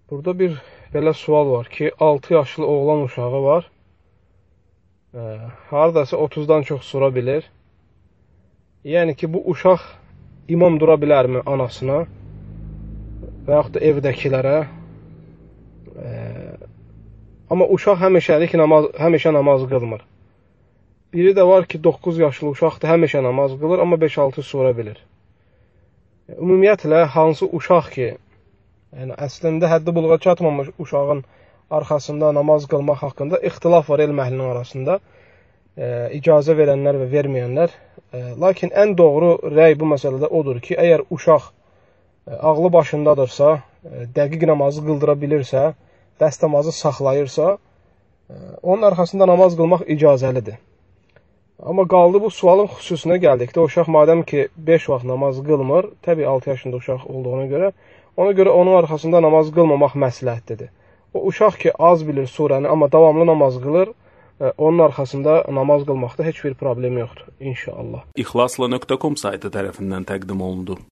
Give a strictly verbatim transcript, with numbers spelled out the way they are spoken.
Burada bir belə sual var ki, altı yaşlı oğlan uşağı var. E, haradasa otuzdan çox sura bilir. Yəni ki, bu uşaq imam dura bilərmi anasına və yaxud da evdəkilərə? E, amma uşaq həmişəlik namaz, həmişə namaz qılmır. Biri də var ki, doqquz yaşlı uşaqdır, həmişə namaz qılır, amma beş altı sura bilir. Ümumiyyətlə, hansı uşaq ki, yəni əslində həddi buluğa çatmamış uşağın arxasında namaz qılmaq haqqında ixtilaf var elm əhlinin arasında. E, icazə verənlər və verməyənlər. E, lakin ən doğru rəy bu məsələdə odur ki, əgər uşaq e, ağlı başındadırsa, e, dəqiq namazı qıldıra bilirsə, dəstəmazı saxlayırsa, e, onun arxasında namaz qılmaq icazəlidir. Amma qaldı bu sualın xüsusinə gəldikdə, o uşaq madəm ki beş vaxt namaz qılmır, təbii altı yaşında uşaq olduğuna görə, ona görə onun arxasında namaz qılmamaq məsləhətlidir. O uşaq ki az bilir surəni, amma davamlı namaz qılır, onun arxasında namaz qılmaqda heç bir problem yoxdur, inşallah. İxlasla nöqtə com saytı tərəfindən təqdim olundu.